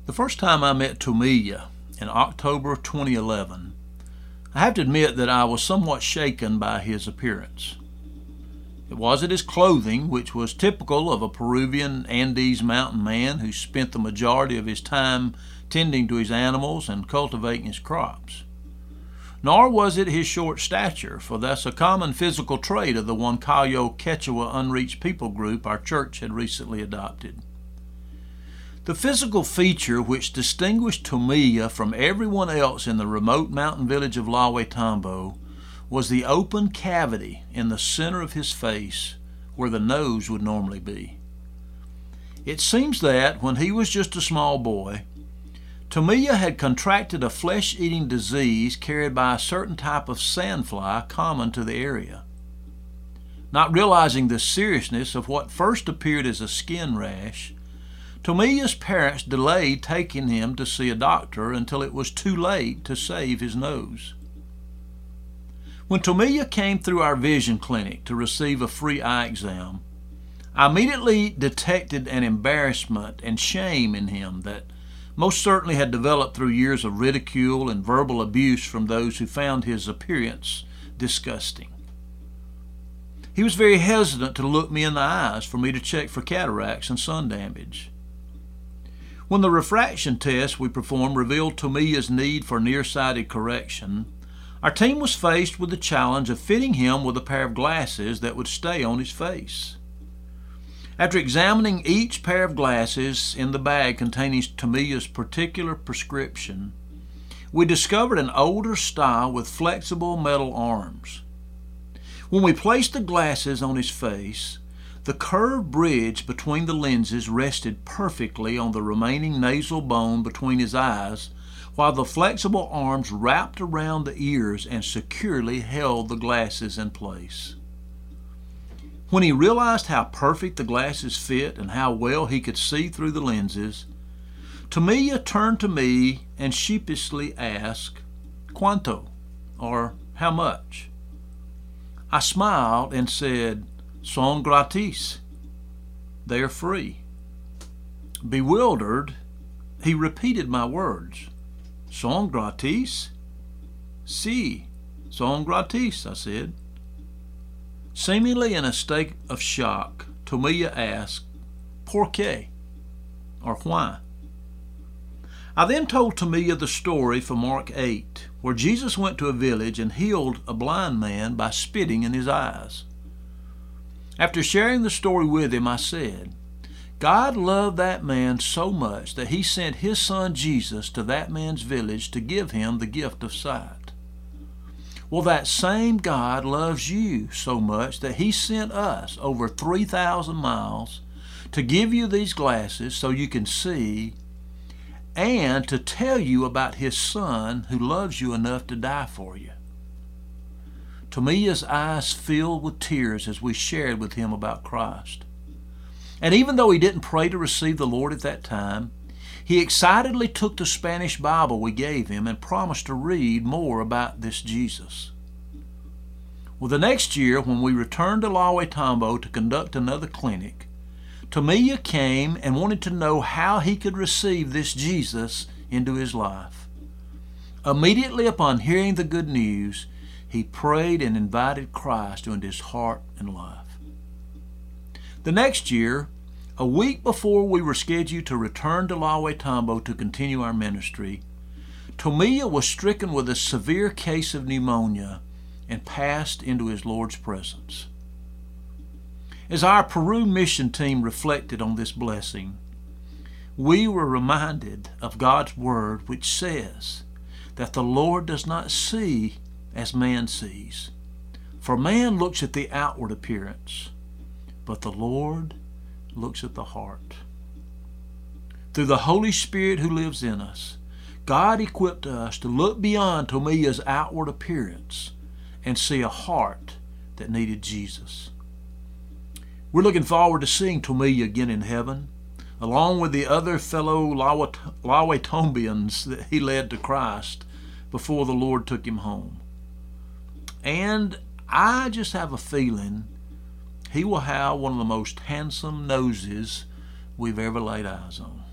The first time I met Tomia in October 2011, I have to admit that I was somewhat shaken by his appearance. It wasn't his clothing, which was typical of a Peruvian Andes mountain man who spent the majority of his time tending to his animals and cultivating his crops. Nor was it his short stature, for that's a common physical trait of the Huancayo Quechua unreached people group our church had recently adopted. The physical feature which distinguished Tomia from everyone else in the remote mountain village of La Huetambo was the open cavity in the center of his face where the nose would normally be. It seems that, when he was just a small boy, Tomia had contracted a flesh-eating disease carried by a certain type of sandfly common to the area. Not realizing the seriousness of what first appeared as a skin rash, Tomia's parents delayed taking him to see a doctor until it was too late to save his nose. When Tomia came through our vision clinic to receive a free eye exam, I immediately detected an embarrassment and shame in him that most certainly had developed through years of ridicule and verbal abuse from those who found his appearance disgusting. He was very hesitant to look me in the eyes for me to check for cataracts and sun damage. When the refraction test we performed revealed Tomia's need for nearsighted correction, our team was faced with the challenge of fitting him with a pair of glasses that would stay on his face. After examining each pair of glasses in the bag containing Tomia's particular prescription, we discovered an older style with flexible metal arms. When we placed the glasses on his face, the curved bridge between the lenses rested perfectly on the remaining nasal bone between his eyes, while the flexible arms wrapped around the ears and securely held the glasses in place. When he realized how perfect the glasses fit and how well he could see through the lenses, Tomia turned to me and sheepishly asked, "Cuánto?" or "How much?" I smiled and said, "Son gratis." They are free. Bewildered, he repeated my words. "Son gratis?" "Sí, son gratis," I said. Seemingly in a state of shock, Tomia asked, "Por qué?" or "Why?" I then told Tomia the story from Mark 8, where Jesus went to a village and healed a blind man by spitting in his eyes. After sharing the story with him, I said, God loved that man so much that he sent his son Jesus to that man's village to give him the gift of sight. Well, that same God loves you so much that he sent us over 3,000 miles to give you these glasses so you can see, and to tell you about his son who loves you enough to die for you. Tomia's eyes filled with tears as we shared with him about Christ. And even though he didn't pray to receive the Lord at that time, he excitedly took the Spanish Bible we gave him and promised to read more about this Jesus. Well, the next year, when we returned to La Huetambo to conduct another clinic, Tomia came and wanted to know how he could receive this Jesus into his life. Immediately upon hearing the good news, he prayed and invited Christ into his heart and life. The next year, a week before we were scheduled to return to La Huetambo to continue our ministry, Tomia was stricken with a severe case of pneumonia and passed into his Lord's presence. As our Peru mission team reflected on this blessing, we were reminded of God's word, which says that the Lord does not see as man sees. For man looks at the outward appearance, but the Lord looks at the heart. Through the Holy Spirit who lives in us, God equipped us to look beyond Tomia's outward appearance and see a heart that needed Jesus. We're looking forward to seeing Tomia again in heaven, along with the other fellow La Huetambians that he led to Christ before the Lord took him home. And I just have a feeling he will have one of the most handsome noses we've ever laid eyes on.